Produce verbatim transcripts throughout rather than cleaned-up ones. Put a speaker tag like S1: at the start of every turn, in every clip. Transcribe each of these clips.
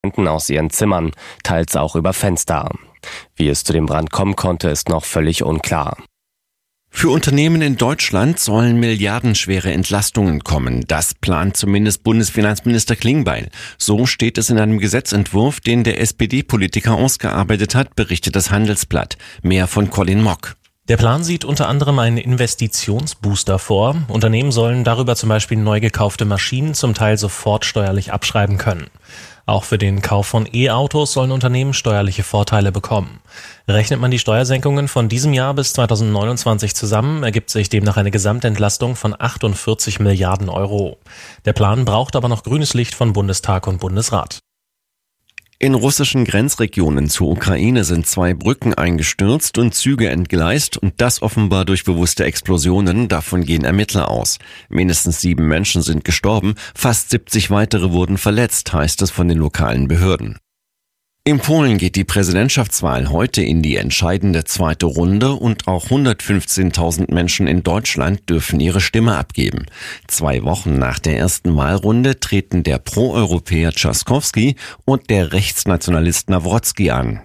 S1: aus ihren Zimmern, teils auch über Fenster. Wie es zu dem Brand kommen konnte, ist noch völlig unklar.
S2: Für Unternehmen in Deutschland sollen milliardenschwere Entlastungen kommen. Das plant zumindest Bundesfinanzminister Klingbeil. So steht es in einem Gesetzentwurf, den der S P D-Politiker ausgearbeitet hat, berichtet das Handelsblatt. Mehr von Colin Mock.
S3: Der Plan sieht unter anderem einen Investitionsbooster vor. Unternehmen sollen darüber zum Beispiel neu gekaufte Maschinen zum Teil sofort steuerlich abschreiben können. Auch für den Kauf von E-Autos sollen Unternehmen steuerliche Vorteile bekommen. Rechnet man die Steuersenkungen von diesem Jahr bis zweitausendneunundzwanzig zusammen, ergibt sich demnach eine Gesamtentlastung von achtundvierzig Milliarden Euro. Der Plan braucht aber noch grünes Licht von Bundestag und Bundesrat.
S2: In russischen Grenzregionen zur Ukraine sind zwei Brücken eingestürzt und Züge entgleist und das offenbar durch bewusste Explosionen, davon gehen Ermittler aus. Mindestens sieben Menschen sind gestorben, fast siebzig weitere wurden verletzt, heißt es von den lokalen Behörden. In Polen geht die Präsidentschaftswahl heute in die entscheidende zweite Runde und auch hundertfünfzehntausend Menschen in Deutschland dürfen ihre Stimme abgeben. Zwei Wochen nach der ersten Wahlrunde treten der Pro-Europäer Trzaskowski und der Rechtsnationalist Nawrocki an.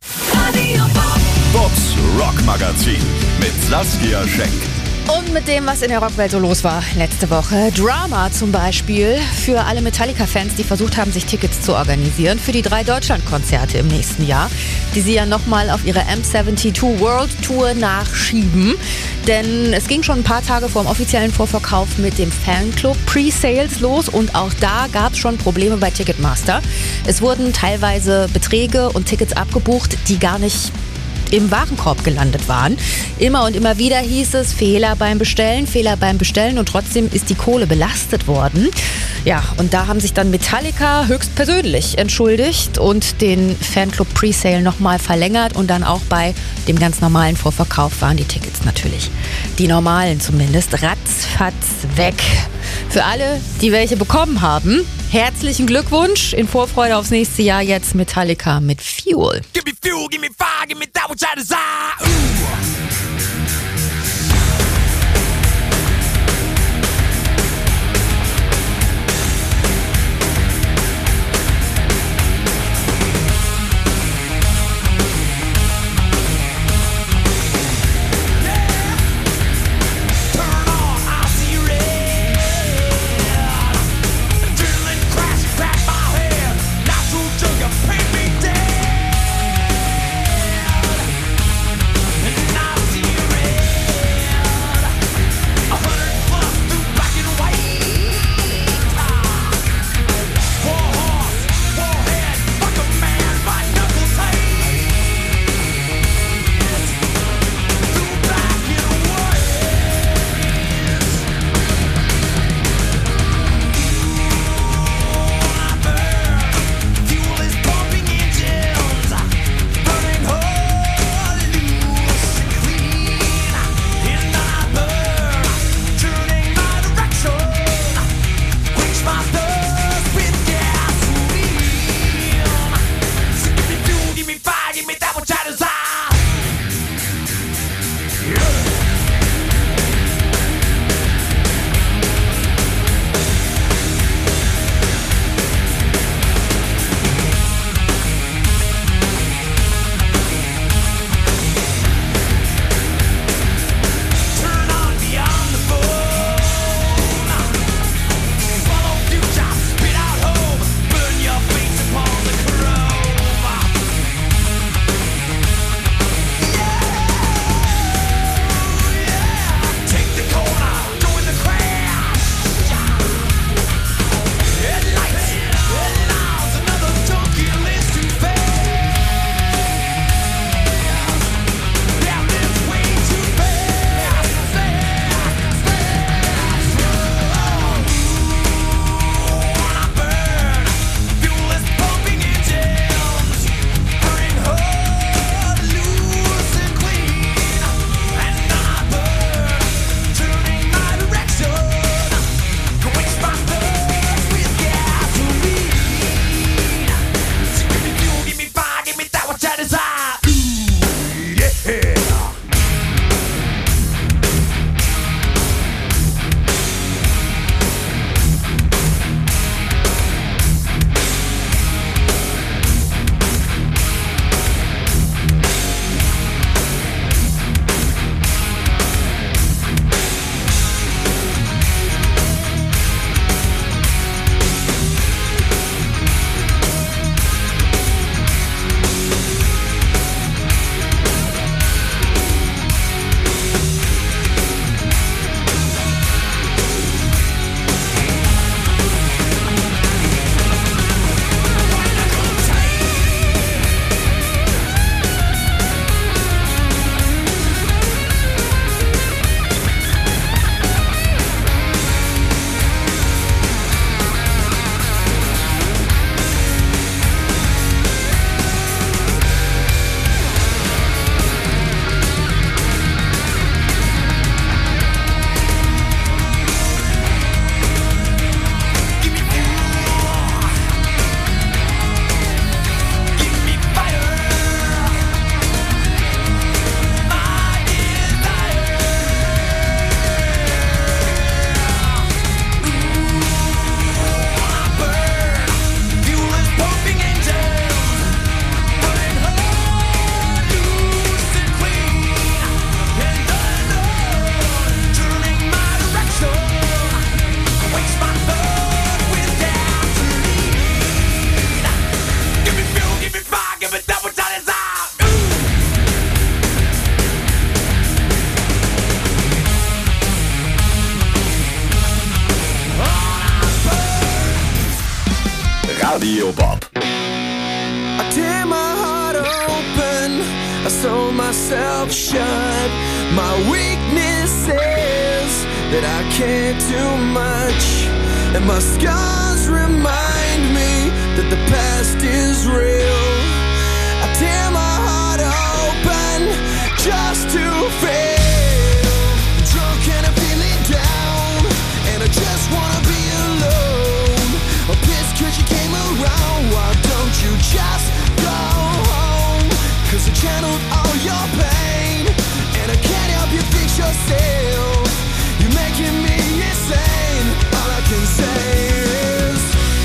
S4: Bobs Rock Magazin mit Saskia Schenk.
S5: Und mit dem, was in der Rockwelt so los war letzte Woche. Drama zum Beispiel für alle Metallica-Fans, die versucht haben, sich Tickets zu organisieren für die drei Deutschland-Konzerte im nächsten Jahr, die sie ja nochmal auf ihre M zweiundsiebzig World Tour nachschieben. Denn es ging schon ein paar Tage vor dem offiziellen Vorverkauf mit dem Fanclub Pre-Sales los und auch da gab es schon Probleme bei Ticketmaster. Es wurden teilweise Beträge und Tickets abgebucht, die gar nicht im Warenkorb gelandet waren. Immer und immer wieder hieß es Fehler beim Bestellen, Fehler beim Bestellen und trotzdem ist die Kohle belastet worden. Ja, und da haben sich dann Metallica höchstpersönlich entschuldigt und den Fanclub Presale nochmal verlängert und dann auch bei dem ganz normalen Vorverkauf waren die Tickets natürlich, die normalen zumindest, ratzfatz weg. Für alle, die welche bekommen haben, herzlichen Glückwunsch in Vorfreude aufs nächste Jahr jetzt Metallica mit Fuel.
S4: Give me fuel, give me fire, give me that which I desire. Ooh. Not
S6: tear my heart open, I sew myself shut. My weakness is that I can't do much, and my scars remind me that the past is real. I tear my heart open just to fail. I'm drunk and I'm feeling down, and I just wanna be alone. I'm pissed cause you came around. Why don't you just go home? Cause I channeled all your pain, and I can't help you fix yourself. You're making me insane. All I can say is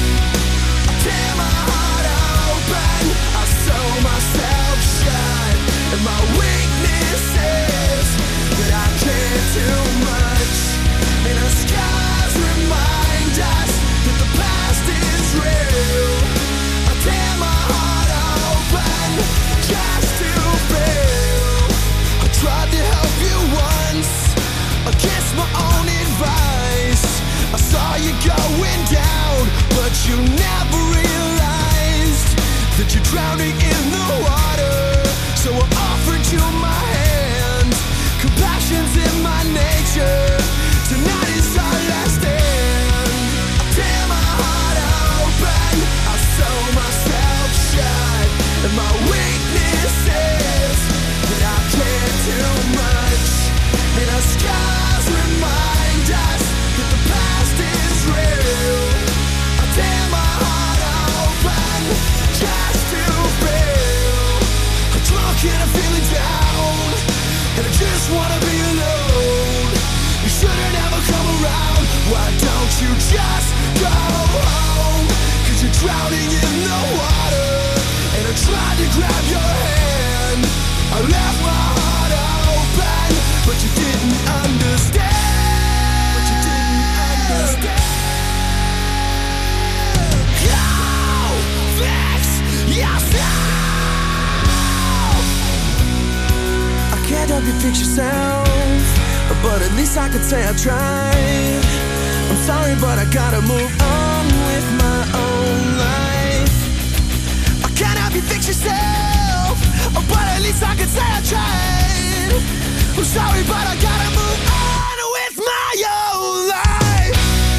S6: I tear my heart open, I sew myself shut, and my weakness is that I can't do much, and our scars remind us that the past is real. I tear my heart open just to feel. I tried to help you once, against my own advice. I saw you going down, but you never realized that you're drowning in the water. So I offered you my hand. Compassion's in my nature. Tonight is our last stand. I tear my heart open, I sew myself shut, and my weakness is that I can't do much, and our scars remind us that the past is real. I tear my heart open just to feel. I'm drunk and I'm feeling down, and I just wanna be alone. You shouldn't ever come around. Why don't you just go home? Cause you're drowning in the water, and I tried to grab your hand. I left my heart open, but you didn't understand. But you didn't understand. Go fix yourself. I can't help you fix yourself, but at least I could say I tried. I'm sorry, but I gotta move on with my own life. I can't help you fix yourself, but at least I could say I tried. I'm sorry, but I gotta move on with my own life.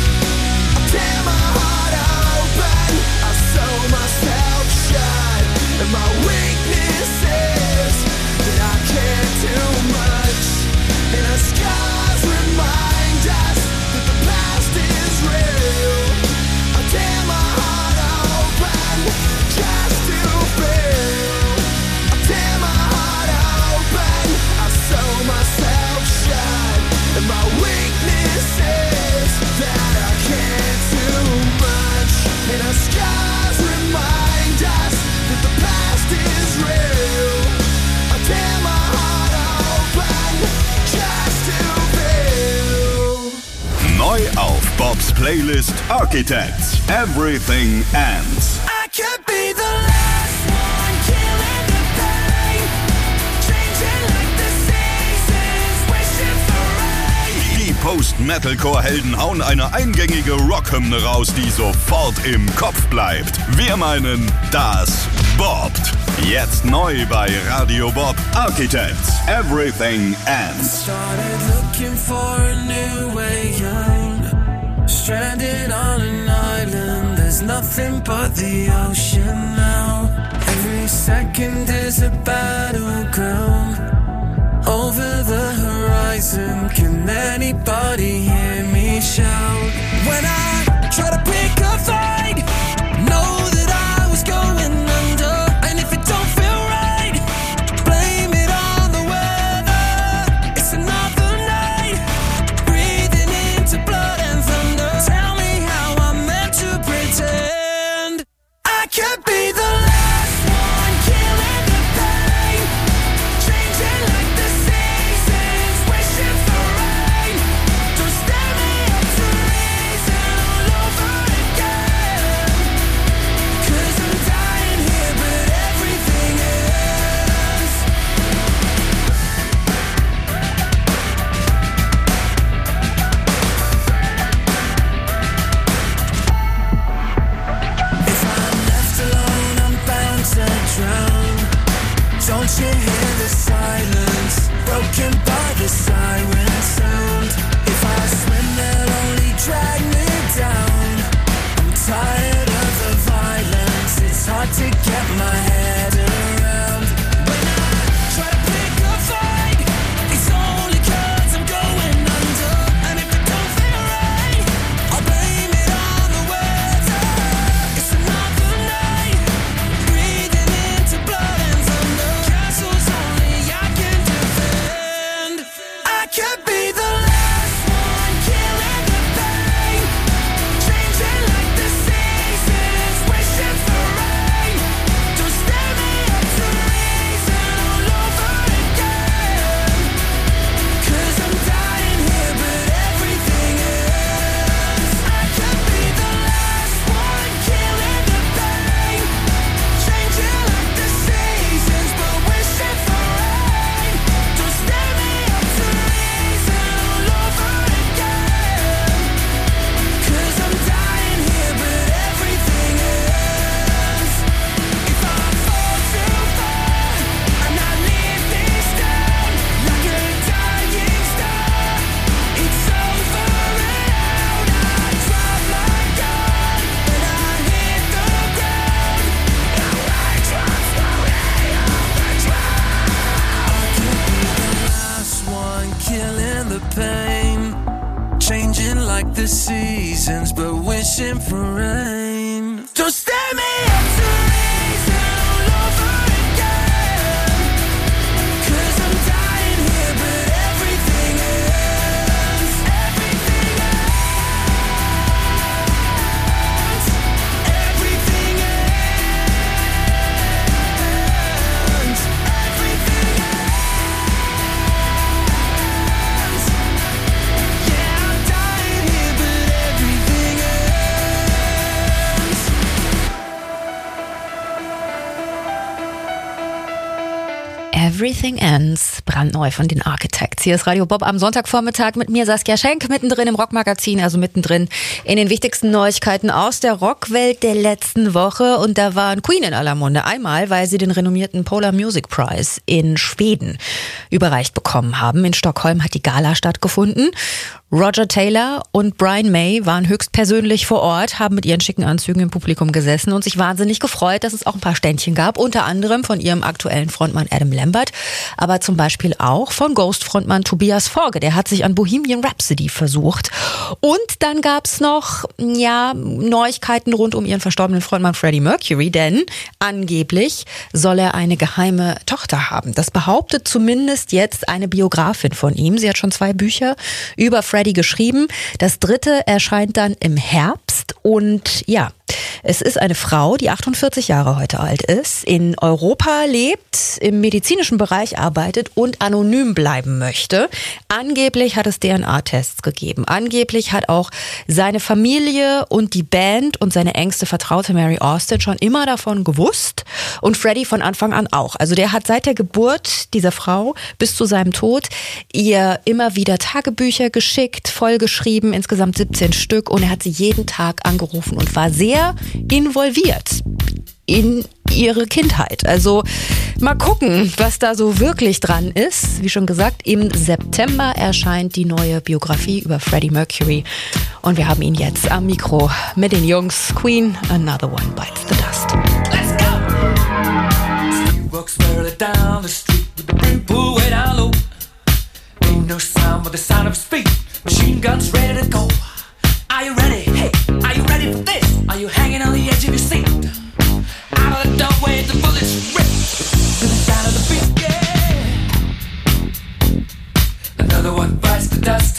S6: I tear my heart open, I sew myself shut, and my weakness is that I can't do much, and our scars remind us that the past is real. I tear my heart open just to feel. I tear my heart open, I sew myself shut, and my weakness is that I can't do much, and our scars remind us that the past is real. I tear my heart open just to feel.
S7: Neu auf Bobs Playlist Architects. Everything Ends.
S6: I could be the last one killing the pain, changing like the seasons, wishing for rain.
S7: Die Post-Metalcore-Helden hauen eine eingängige Rockhymne raus, die sofort im Kopf bleibt. Wir meinen, das bobbt. Jetzt neu bei Radio Bob. Architects. Everything Ends.
S6: Started looking for a new way out, stranded on an island. There's nothing but the ocean now. Every second is a battleground. Over the horizon, can anybody hear me shout? When I try to pick a fight, know that I was going under. And if it don't feel right, blame it on the weather. It's another night, breathing into blood and thunder. Tell me how I'm meant to pretend I could be the last one killing the pain,
S5: Everything Ends, brandneu von den Architects. Hier ist Radio Bob am Sonntagvormittag mit mir, Saskia Schenk, mittendrin im Rockmagazin, also mittendrin in den wichtigsten Neuigkeiten aus der Rockwelt der letzten Woche. Und da waren Queen in aller Munde. Einmal, weil sie den renommierten Polar Music Prize in Schweden überreicht bekommen haben. In Stockholm hat die Gala stattgefunden. Roger Taylor und Brian May waren höchstpersönlich vor Ort, haben mit ihren schicken Anzügen im Publikum gesessen und sich wahnsinnig gefreut, dass es auch ein paar Ständchen gab, unter anderem von ihrem aktuellen Frontmann Adam Lambert, aber zum Beispiel auch von Ghost-Frontmann Tobias Forge, der hat sich an Bohemian Rhapsody versucht. Und dann gab's noch, ja, Neuigkeiten rund um ihren verstorbenen Frontmann Freddie Mercury, denn angeblich soll er eine geheime Tochter haben. Das behauptet zumindest jetzt eine Biografin von ihm. Sie hat schon zwei Bücher über Freddie geschrieben. Das dritte erscheint dann im Herbst und ja, es ist eine Frau, die achtundvierzig Jahre heute alt ist, in Europa lebt, im medizinischen Bereich arbeitet und anonym bleiben möchte. Angeblich hat es D N A-Tests gegeben. Angeblich hat auch seine Familie und die Band und seine engste Vertraute Mary Austin schon immer davon gewusst und Freddie von Anfang an auch. Also der hat seit der Geburt dieser Frau bis zu seinem Tod ihr immer wieder Tagebücher geschickt, vollgeschrieben, insgesamt siebzehn Stück, und er hat sie jeden Tag angerufen und war sehr involviert in ihre Kindheit. Also mal gucken, was da so wirklich dran ist. Wie schon gesagt, im September erscheint die neue Biografie über Freddie Mercury und wir haben ihn jetzt am Mikro mit den Jungs. Queen, Another One Bites the Dust.
S4: Let's go! Steve walks merrily down the street with the brim pulled way down low. Ain't no sound but the sound of his feet. Machine guns ready to go. Are you ready? Hey, are you ready for this? Are you hanging on the edge of your seat? Out of the doorway, the bullets rip to the sound of the beat, yeah. Another one bites the dust.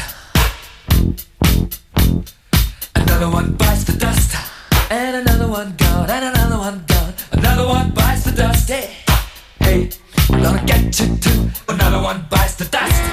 S4: Another one bites the dust. And another one gone, and another one gone. Another one bites the dust, yeah. Hey, I'm gonna get you too. Another one bites the dust.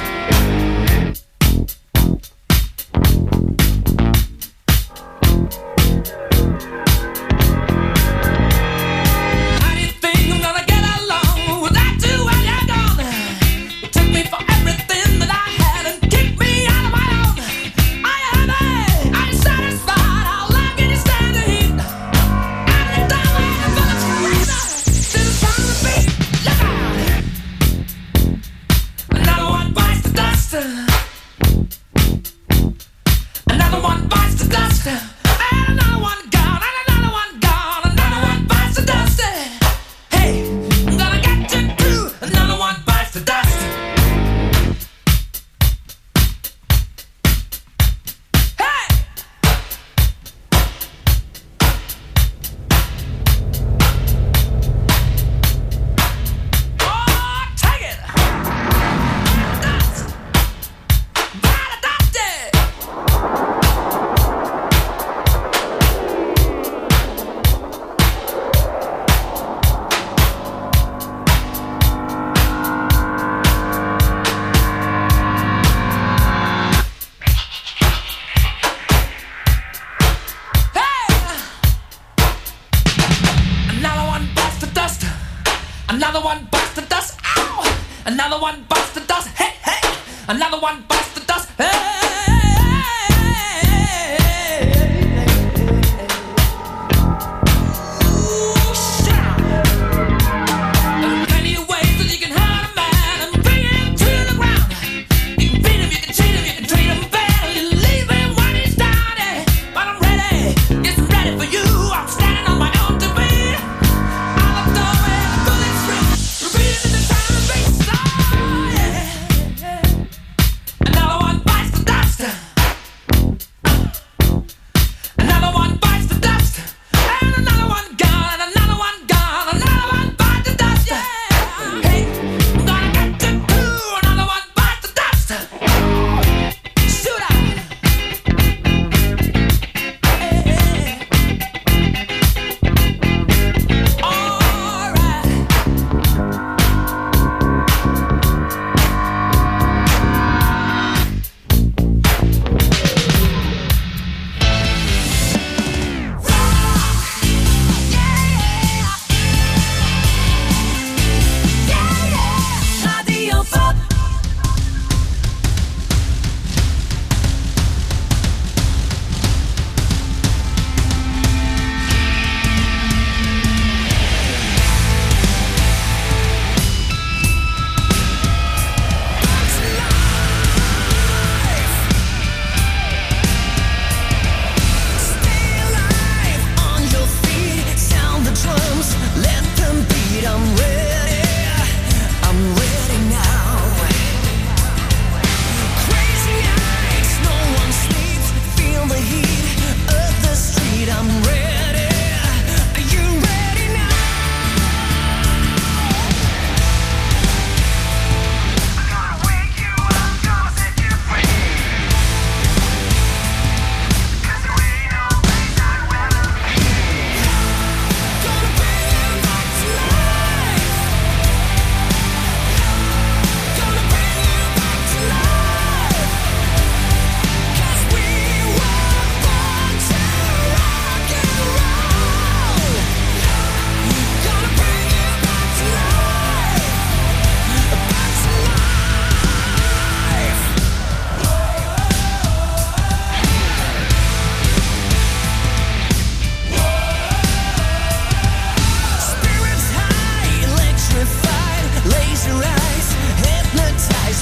S6: Another one bites the dust. Ow! Another one bites the dust. Hey, hey! Another one bites the dust. Hey! Another one bites the dust.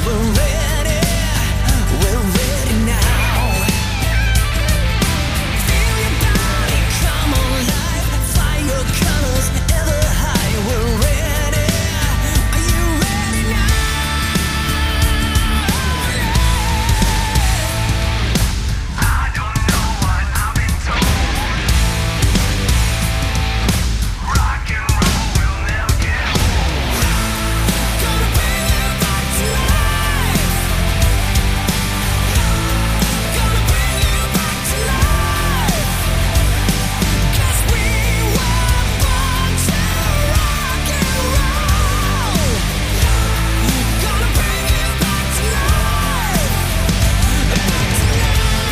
S6: We're ready, we're ready now. Feel your body come alive, fly your colors ever high. We're ready, are you ready now? I don't know what I've been told. Rock and roll will never get old. Gonna bring you back to life. Gonna bring you back to life. 'Cause we were born to rock and roll. Gonna bring you back to life. Back to life.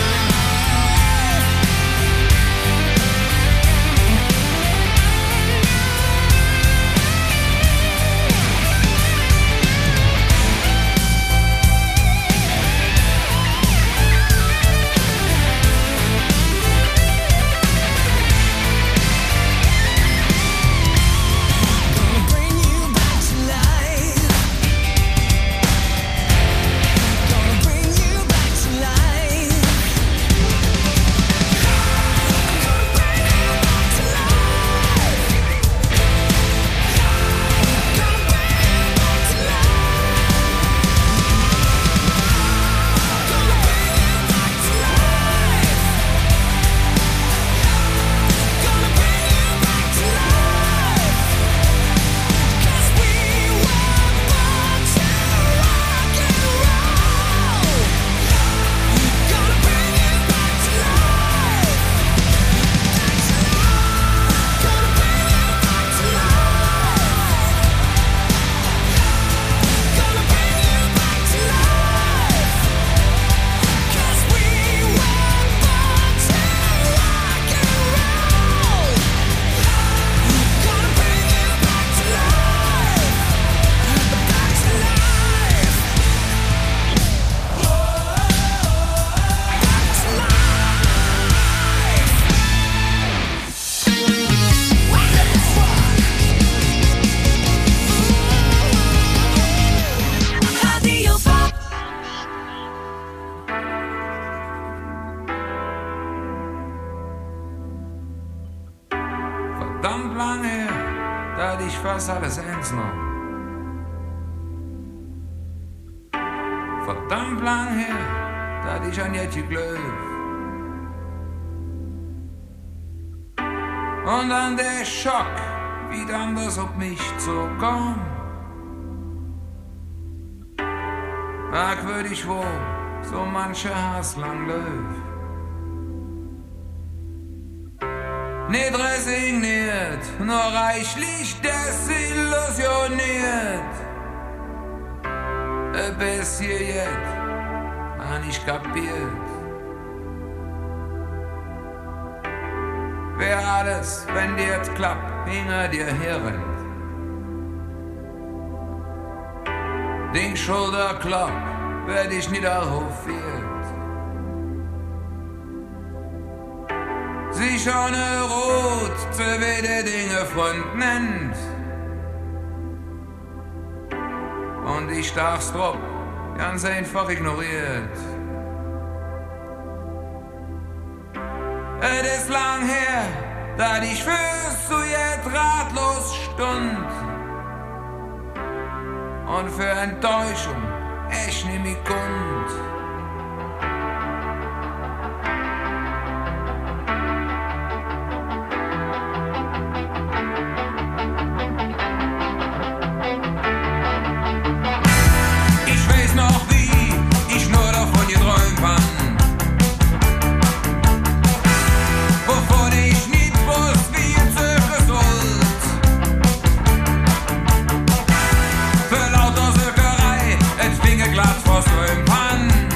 S6: Gonna bring you back to life. Gonna bring you back to life. Gonna bring you back to life. Gonna bring you back to life. Gonna bring you back to life. Gonna bring you back to life. 'Cause we were born to rock and roll. Gonna bring you back to life. Back to life. Gonna bring you back to life. Gonna bring you back to life. 'Cause we were born to rock and roll. Gonna bring you back to life. Back to life. Back to life. Radio Bob.
S8: Verdammt lang her, da hatte ich fast alles eins noch. Verdammt lang her, da hatte ich ein Jetje Glöw. Und dann der Schock, wie dann das auf mich zukam. Merkwürdig wo, so manche Hass lang läuft. Nicht resigniert, nur reichlich desillusioniert. Bis hier jetzt, hab ich kapiert. Wer alles, wenn dir jetzt klappt, hinter dir herrennt. Den Schulterklapp werd ich niederhofiert. Sie schon rot, zu wie der Dinge Freund nennt. Und ich darf's drauf, ganz einfach ignoriert. Es ist lang her, da ich fürs zu jetzt ratlos stund. Und für Enttäuschung echt nicht mehr kund. Ich weiß noch wie, ich nur davon geträumt hab. Wovon ich nicht wusste, wie es sich sollt. Für lauter Sökerei, et Finger glatt vor so im Pan.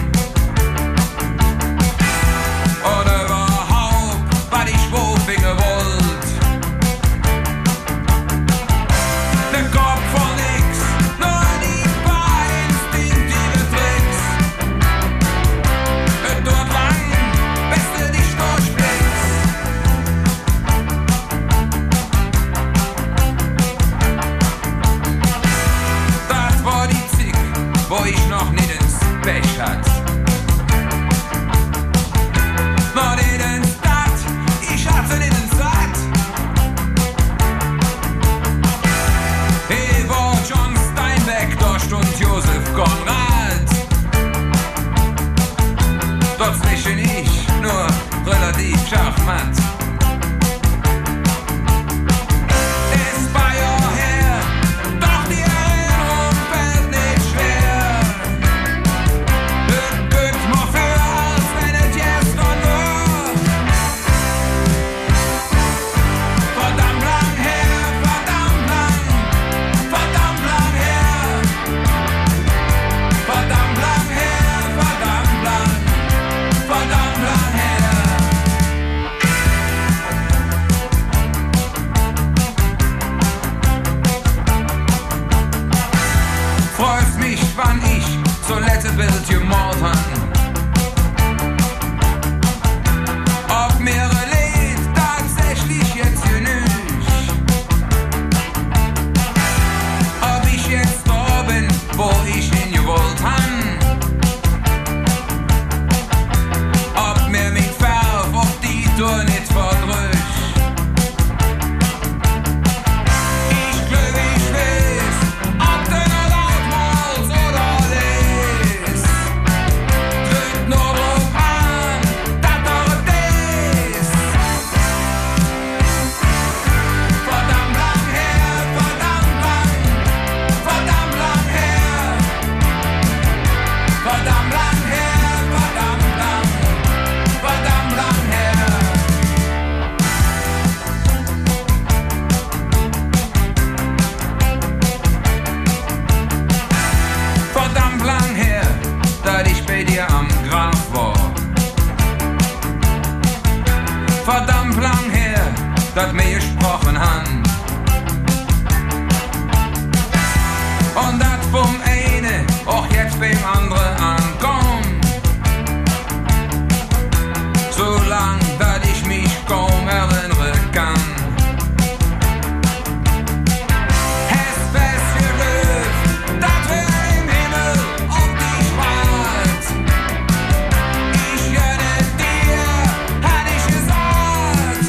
S8: han. Ob mir lebt tatsächlich jetzt hier nicht. Ob ich jetzt da bin, wo ich hingewollt han. Ob mir mit Verf auf die Tour nicht verdrückt. Verdammt lang her, dass mir gesprochen han. Und dat vom eine auch jetzt beim andere ankommt. So lang, dass ich mich kaum erinnern kann. Es fest gelöst, dat wir im Himmel auf die Schwarz. Ich gönne dir, hat ich gesagt.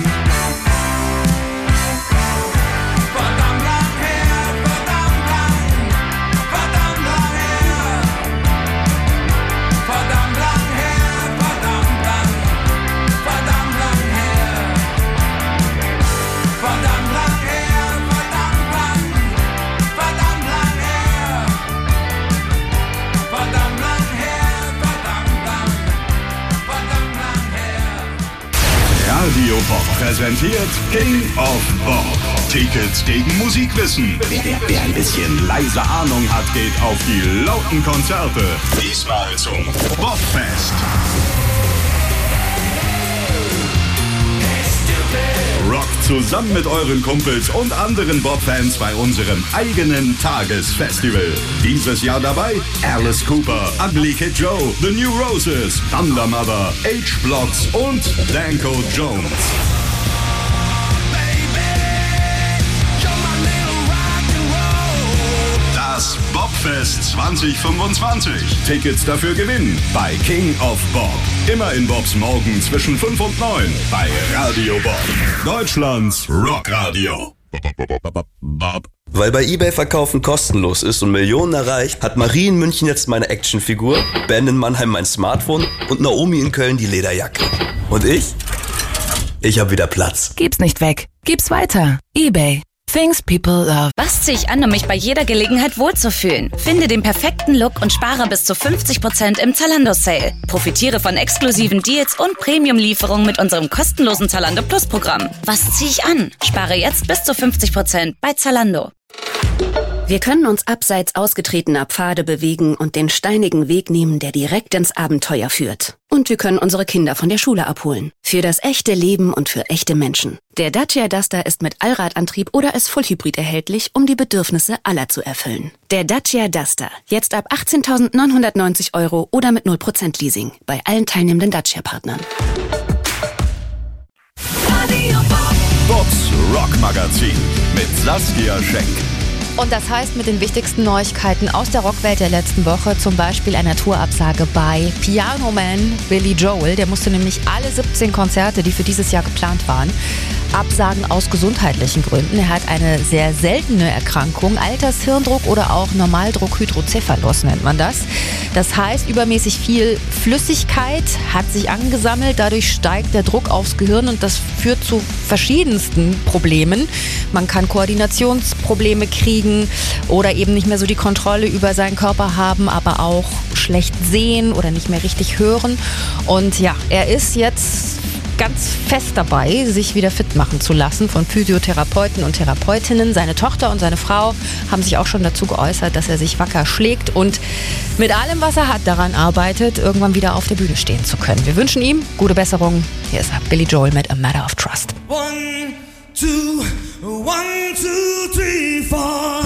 S8: Verdammt lang her, verdammt lang, verdammt lang her. Verdammt lang her, verdammt lang, verdammt lang her. Verdammt lang her, verdammt lang, verdammt lang her. Verdammt lang her, verdammt lang, verdammt lang her.
S7: Radio Bob präsentiert King of Bob. Tickets gegen Musikwissen. Wer, wer ein bisschen leise Ahnung hat, geht auf die lauten Konzerte. Diesmal zum Bobfest. Rockt zusammen mit euren Kumpels und anderen Bob-Fans bei unserem eigenen Tagesfestival. Dieses Jahr dabei Alice Cooper, Ugly Kid Joe, The New Roses, Thunder Mother, H-Blocks und Danko Jones. Das Bobfest zwanzig fünfundzwanzig. Tickets dafür gewinnen bei King of Bob. Immer in Bobs Morgen zwischen fünf und neun bei Radio Bob. Deutschlands Rockradio. Bob.
S9: Weil bei eBay Verkaufen kostenlos ist und Millionen erreicht, hat Marie in München jetzt meine Actionfigur, Ben in Mannheim mein Smartphone und Naomi in Köln die Lederjacke. Und ich? Ich hab wieder Platz.
S10: Gib's nicht weg. Gib's weiter. eBay. Things people love.
S11: Was ziehe ich an, um mich bei jeder Gelegenheit wohlzufühlen? Finde den perfekten Look und spare bis zu fünfzig Prozent im Zalando-Sale. Profitiere von exklusiven Deals und Premium-Lieferungen mit unserem kostenlosen Zalando Plus-Programm. Was ziehe ich an? Spare jetzt bis zu fünfzig Prozent bei Zalando.
S12: Wir können uns abseits ausgetretener Pfade bewegen und den steinigen Weg nehmen, der direkt ins Abenteuer führt. Und wir können unsere Kinder von der Schule abholen. Für das echte Leben und für echte Menschen. Der Dacia Duster ist mit Allradantrieb oder als Vollhybrid erhältlich, um die Bedürfnisse aller zu erfüllen. Der Dacia Duster. Jetzt ab achtzehntausendneunhundertneunzig Euro oder mit null Prozent Leasing. Bei allen teilnehmenden Dacia-Partnern.
S7: Bobs Rockmagazin mit Saskia Schenk.
S5: Und das heißt mit den wichtigsten Neuigkeiten aus der Rockwelt der letzten Woche, zum Beispiel einer Tourabsage bei Piano Man Billy Joel. Der musste nämlich alle siebzehn Konzerte, die für dieses Jahr geplant waren, absagen aus gesundheitlichen Gründen. Er hat eine sehr seltene Erkrankung, Altershirndruck oder auch Normaldruck-Hydrocephalus nennt man das. Das heißt, übermäßig viel Flüssigkeit hat sich angesammelt, dadurch steigt der Druck aufs Gehirn und das führt zu verschiedensten Problemen. Man kann Koordinationsprobleme kriegen oder eben nicht mehr so die Kontrolle über seinen Körper haben, aber auch schlecht sehen oder nicht mehr richtig hören. Und ja, er ist jetzt ganz fest dabei, sich wieder fit machen zu lassen von Physiotherapeuten und Therapeutinnen. Seine Tochter und seine Frau haben sich auch schon dazu geäußert, dass er sich wacker schlägt und mit allem, was er hat, daran arbeitet, irgendwann wieder auf der Bühne stehen zu können. Wir wünschen ihm gute Besserung. Hier ist Billy Joel mit A Matter of Trust.
S6: One, two, one, two, three, four.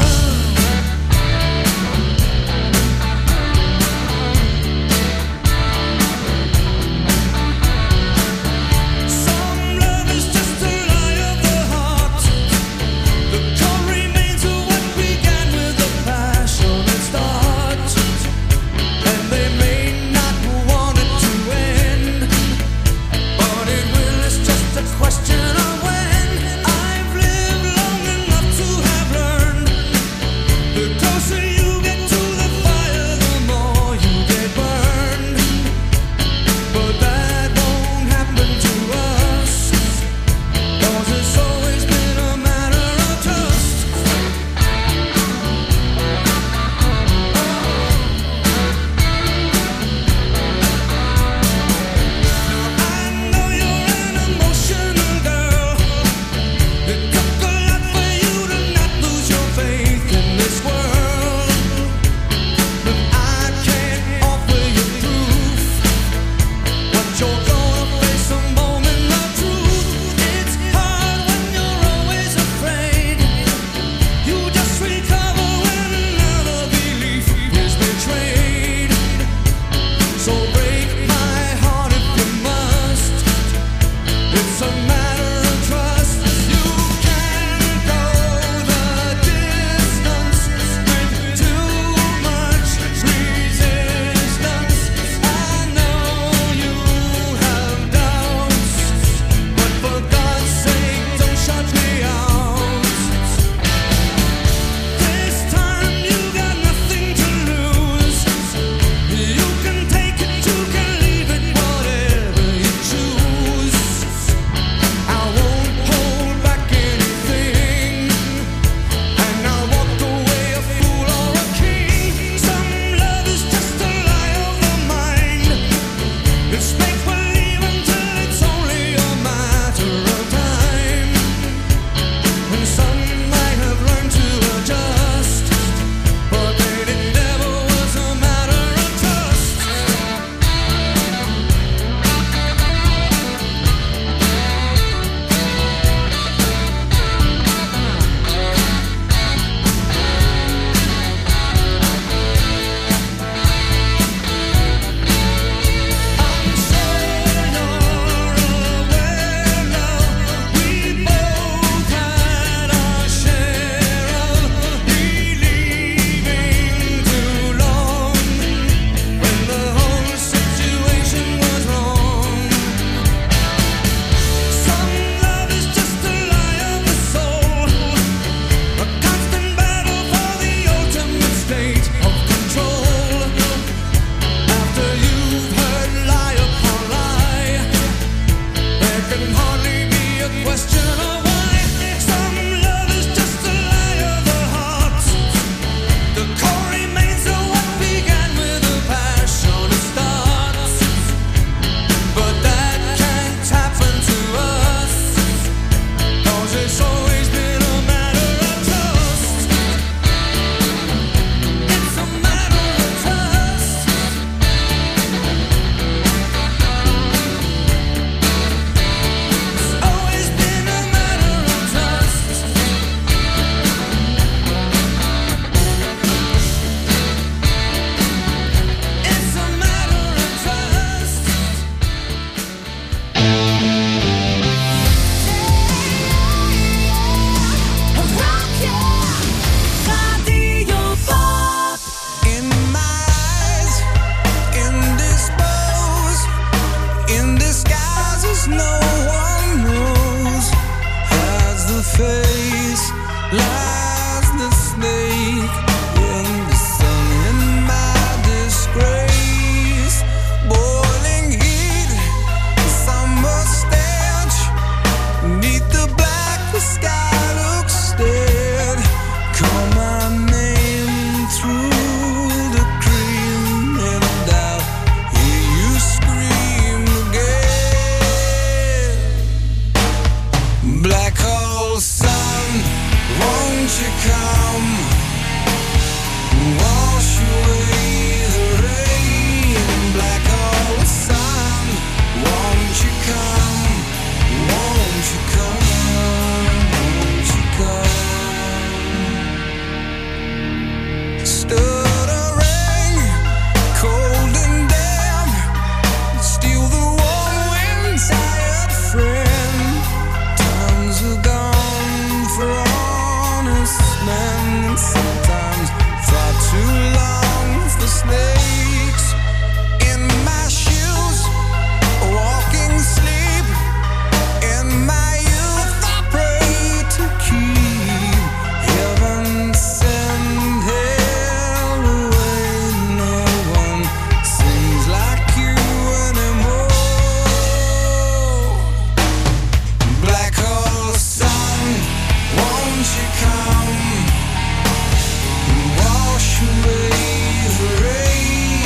S6: sometimes far too long for snakes in my shoes, walking sleep in my youth. I pray to keep heaven send hell away. No one sings like you anymore. Black hole sun, won't you come wash away the rain?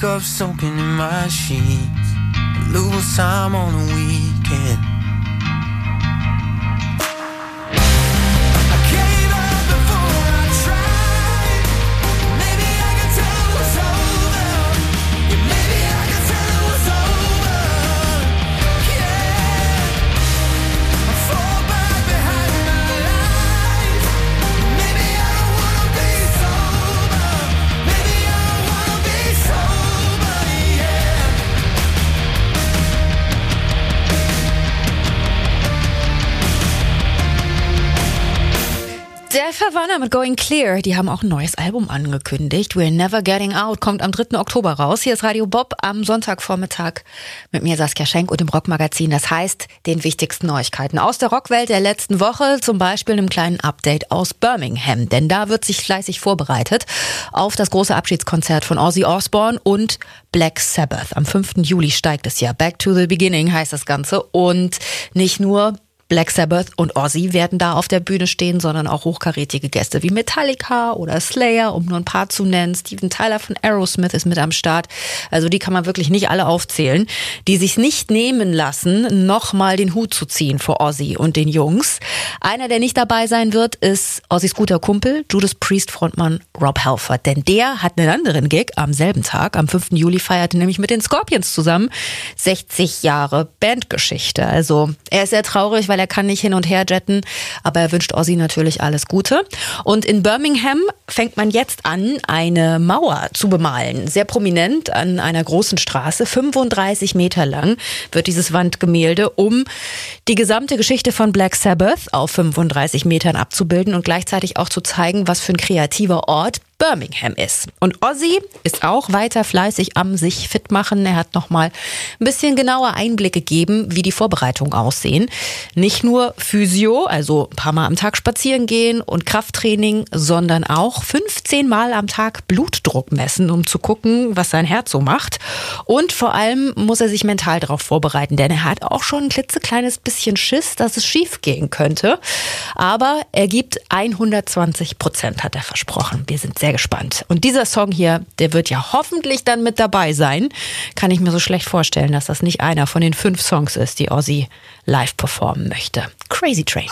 S6: wake up soaking in my sheets, lose time on the weekend.
S5: Havana mit Going Clear, die haben auch ein neues Album angekündigt. We're Never Getting Out kommt am dritten Oktober raus. Hier ist Radio Bob am Sonntagvormittag mit mir Saskia Schenk und dem Rockmagazin. Das heißt, den wichtigsten Neuigkeiten aus der Rockwelt der letzten Woche, zum Beispiel einem kleinen Update aus Birmingham. Denn da wird sich fleißig vorbereitet auf das große Abschiedskonzert von Ozzy Osbourne und Black Sabbath. Am fünften Juli steigt es ja. Back to the Beginning heißt das Ganze. Und nicht nur Black Sabbath und Ozzy werden da auf der Bühne stehen, sondern auch hochkarätige Gäste wie Metallica oder Slayer, um nur ein paar zu nennen. Steven Tyler von Aerosmith ist mit am Start. Also die kann man wirklich nicht alle aufzählen, die sich nicht nehmen lassen, nochmal den Hut zu ziehen vor Ozzy und den Jungs. Einer, der nicht dabei sein wird, ist Ozzys guter Kumpel, Judas Priest-Frontmann Rob Halford. Denn der hat einen anderen Gig am selben Tag. Am fünften Juli feierte nämlich mit den Scorpions zusammen sechzig Jahre Bandgeschichte. Also er ist sehr traurig, weil er kann nicht hin und her jetten, aber er wünscht Ozzy natürlich alles Gute. Und in Birmingham fängt man jetzt an, eine Mauer zu bemalen. Sehr prominent an einer großen Straße, fünfunddreißig Meter lang wird dieses Wandgemälde, um die gesamte Geschichte von Black Sabbath auf fünfunddreißig Metern abzubilden und gleichzeitig auch zu zeigen, was für ein kreativer Ort Birmingham ist. Und Ozzy ist auch weiter fleißig am sich fit machen. Er hat nochmal ein bisschen genauer Einblick gegeben, wie die Vorbereitungen aussehen. Nicht nur Physio, also ein paar Mal am Tag spazieren gehen und Krafttraining, sondern auch fünfzehn Mal am Tag Blutdruck messen, um zu gucken, was sein Herz so macht. Und vor allem muss er sich mental darauf vorbereiten, denn er hat auch schon ein klitzekleines bisschen Schiss, dass es schief gehen könnte. Aber er gibt hundertzwanzig Prozent, hat er versprochen. Wir sind sehr gespannt. Und dieser Song hier, der wird ja hoffentlich dann mit dabei sein. Kann ich mir so schlecht vorstellen, dass das nicht einer von den fünf Songs ist, die Ozzy live performen möchte. Crazy Train.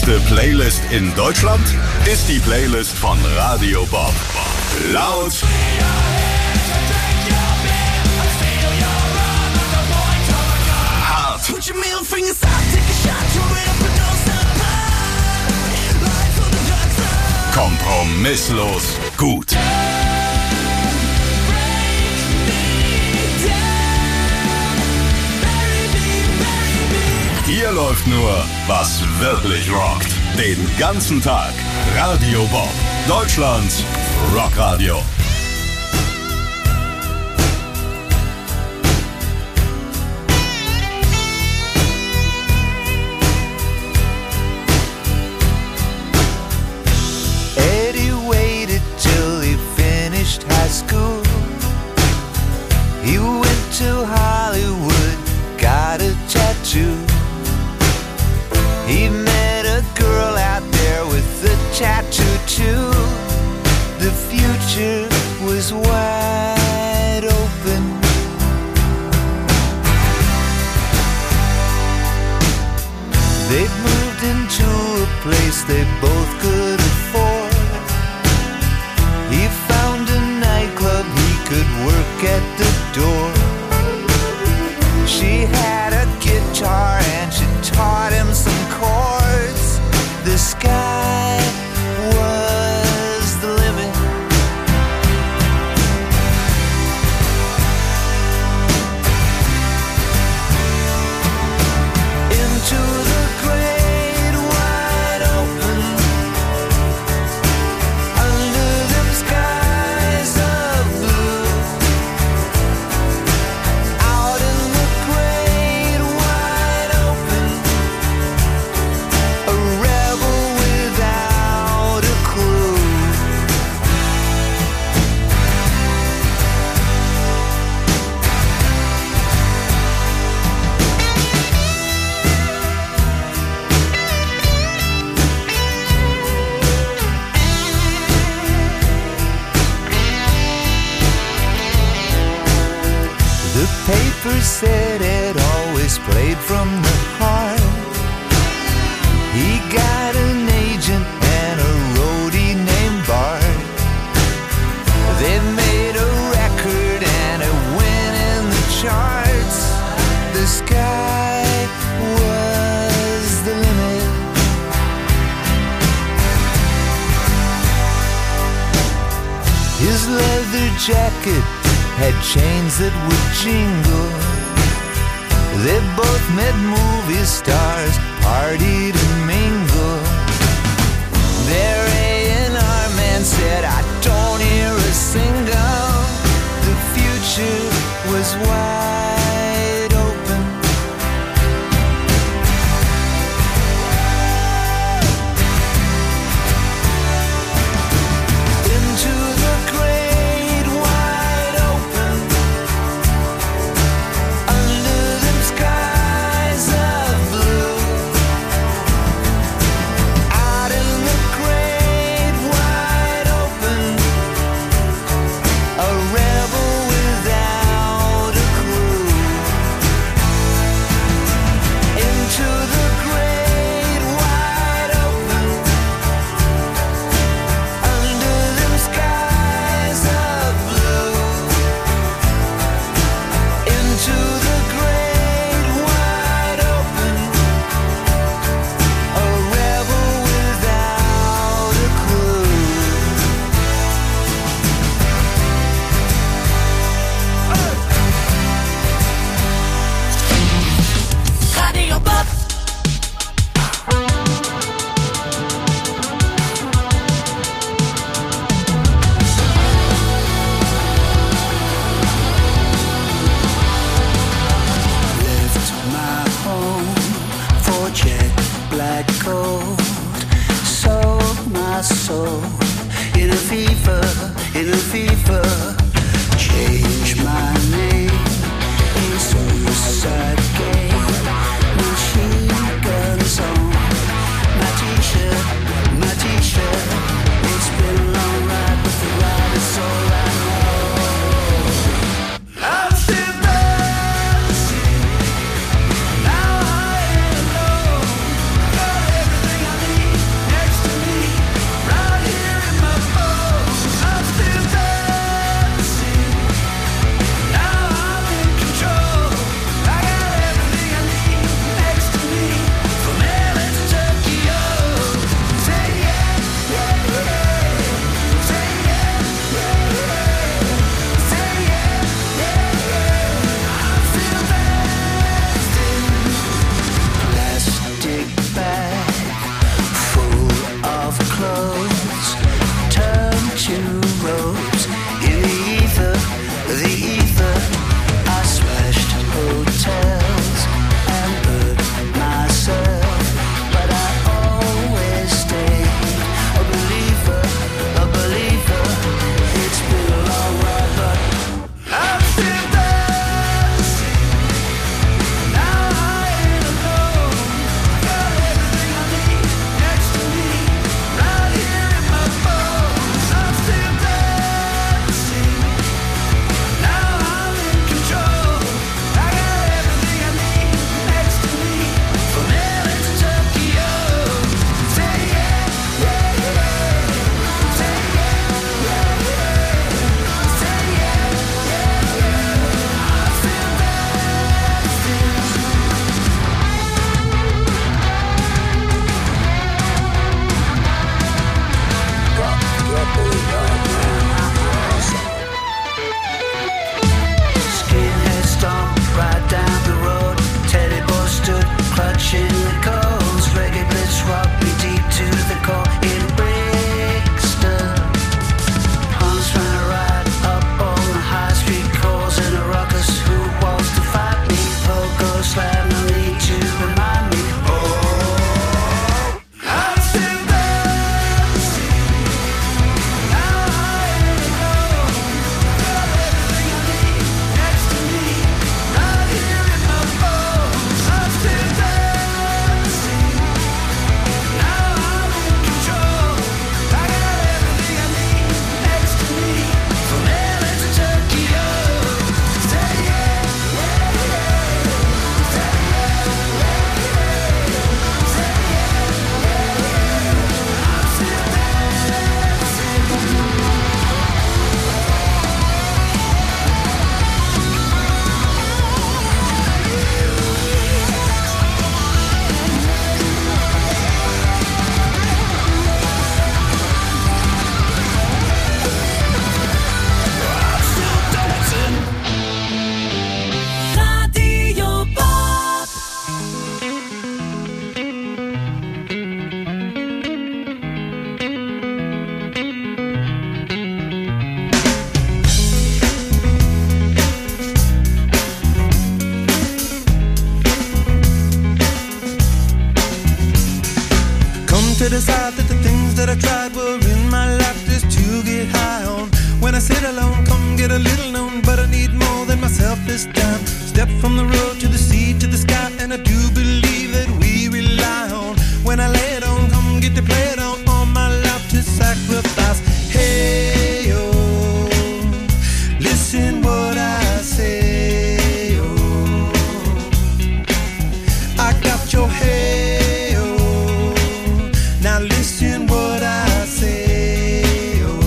S7: beste Playlist in Deutschland? Ist die Playlist von Radio Bob. Laut, hart, kompromisslos gut. Hier läuft nur, was wirklich rockt. Den ganzen Tag. Radio Bob. Deutschlands Rockradio.
S13: Eddie waited till he finished high school. He went to Hollywood, got a tattoo. He met a girl out there with a tattoo too. The future was wide open. They'd moved into a place they both could afford. He found a nightclub he could work at the door. She had a guitar and she taught him some chords. The sky was the limit. Into the great wide open, under them skies of blue. Out in the great wide open, a rebel without a clue. The paper said it always played from the heart. He got an agent and a roadie named Bart. They made a record and it went in the charts. The sky was the limit. His leather jacket had chains that would jingle. They both met movie stars, partied and mingled. Their A and R man said, I don't hear a single. The future was wide open. Into the great wide open, under them skies of blue. Out in the great wide open, a rebel without a clue. Into the great wide open, under them skies of blue. Into the great wide open, a rebel without a clue. Radio Bob.
S14: Left my home for jet black gold. Sold my soul in a fever, in a fever. Changed my name in a suicide game. Machine guns on my t-shirt, my t-shirt. It's been a long ride, but the ride is all I know. I'm still dancing. Now I ain't alone. Got everything I need.
S6: that I tried were in my life just to get high on. When I sit alone, come get a little known, but I need more than myself this time. Step from the road to the sea to the sky, and I do believe that we rely on. When I lay it on, come get to play it on, all my life to sacrifice. Hey, oh, listen what I say, oh, I got your hey, oh, now listen what I say, oh,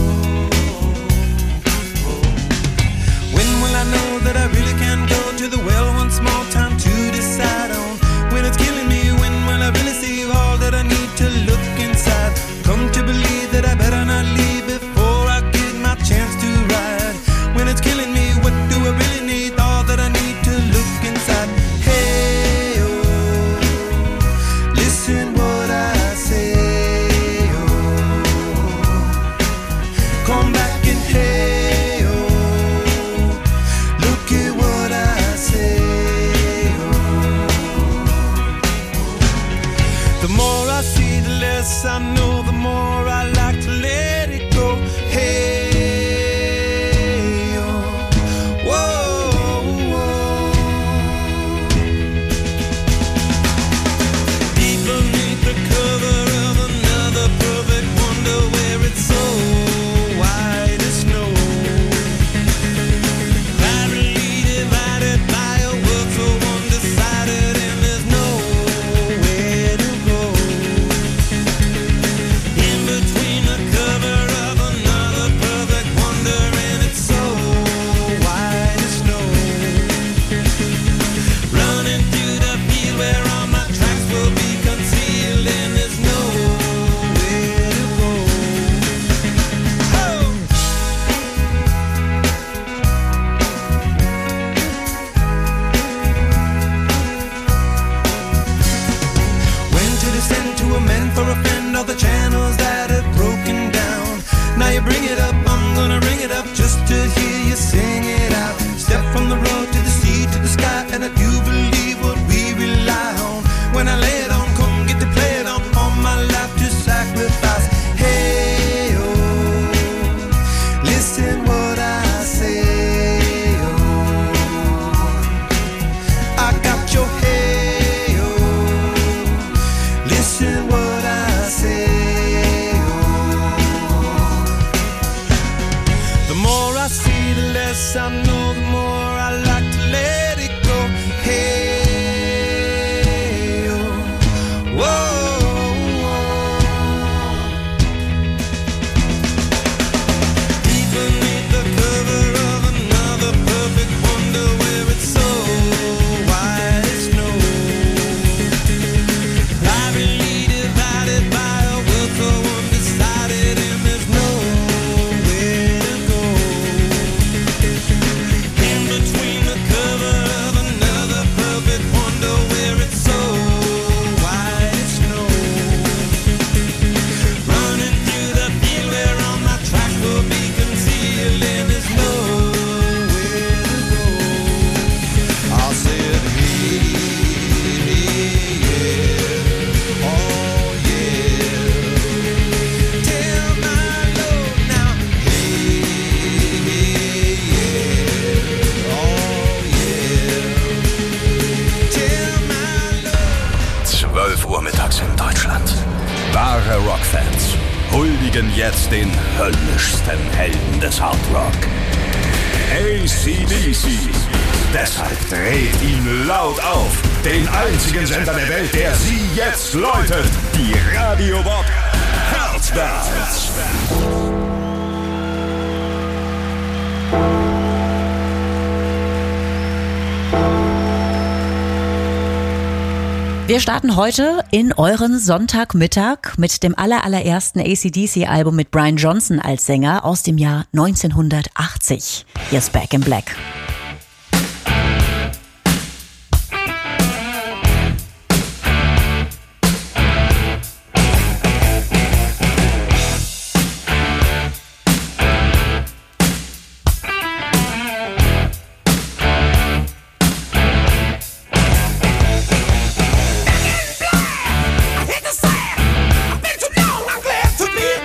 S6: oh. When will I know that I really can go to the well one small time to decide on when it's killing me? When will I really see all that I need to look inside? Come to believe that I better not leave before I get my chance to ride. When it's killing me, what do I really need? All that I need to look inside. Hey, oh, listen what I say, oh, come back and hey, oh, look at what I say, oh. The more I see, the less I know, the more I like to let it go. Hey, oh, whoa, whoa. Deep beneath the cover of another perfect wonder, where it's so white as snow, privately divided by a world so undecided, and there's nowhere to go. In between the cover of another perfect wonder, and it's so white as snow, running through the field where all my tracks will be concealed, and there's nowhere to go. Oh! When to descend to amend for a friend all the channels that have broken down. Now you bring it up, I'm gonna ring it up just to hear you sing it out. Step from the road to the sea to the sky, and I do believe what we rely on. When I lay it on, come get to play it on, all my life to sacrifice. Hey, oh, listen what I say, oh, I got your hey, oh, listen what I say, oh. The more I see, the less I know, the more I like to let it go. Hey, oh, whoa, whoa. Deep beneath the cover of another perfect wonder, where it's so white as snow, privately divided by a world so undecided, and there's nowhere to go. In between the cover of another perfect wonder, where it's so white as snow, running through the field where all my tracks will be concealed, and there's nowhere to go. I said, hey, yeah, oh yeah, tell my Lord now. Hey, yeah, oh yeah, tell my Lord.
S7: zwölf Uhr mittags in Deutschland. Wahre Rockfans huldigen jetzt den höllischsten Helden des Hard Rock. A C D C. Deshalb dreht ihn laut auf. Den einzigen Sender der Welt, der Sie jetzt läutet. Die Radio Bob Herzbands.
S15: Wir starten heute in euren Sonntagmittag mit dem allerallerersten A C D C-Album mit Brian Johnson als Sänger aus dem Jahr neunzehnhundertachtzig. Hier ist Back in Black.
S6: To be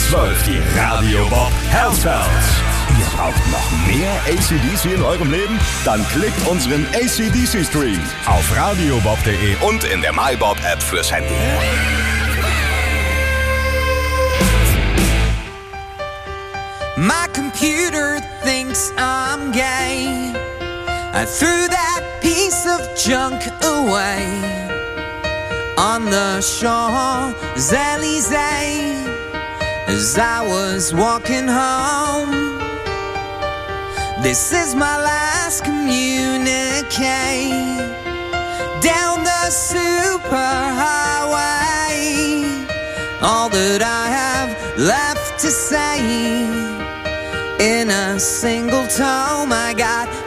S7: zwölf die Radio Bob Health Bells. Ihr braucht noch mehr A C D C in eurem Leben? Dann klickt unseren A C D C Stream auf radiobob punkt de und in der MyBob App fürs Handy.
S6: My computer thinks I'm gay. I threw that piece of junk away on the Champs-Élysées as I was walking home. This is my last communique down the superhighway. All that I have left to say in a single tome, I got